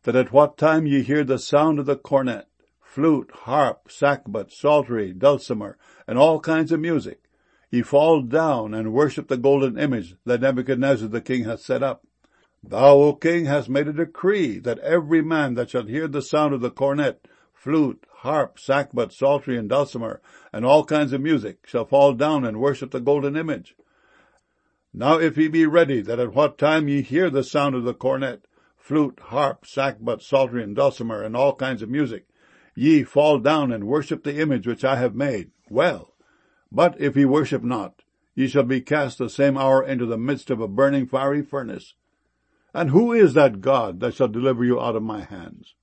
that at what time ye hear the sound of the cornet, flute, harp, sackbut, psaltery, dulcimer, and all kinds of music, ye fall down and worship the golden image that Nebuchadnezzar the king hath set up. Thou, O king, hast made a decree that every man that shall hear the sound of the cornet, flute, harp, sackbut, psaltery, and dulcimer, and all kinds of music, shall fall down and worship the golden image. Now if ye be ready, that at what time ye hear the sound of the cornet, flute, harp, sackbut, psaltery, and dulcimer, and all kinds of music, ye fall down and worship the image which I have made, well. But if ye worship not, ye shall be cast the same hour into the midst of a burning fiery furnace. And who is that God that shall deliver you out of my hands?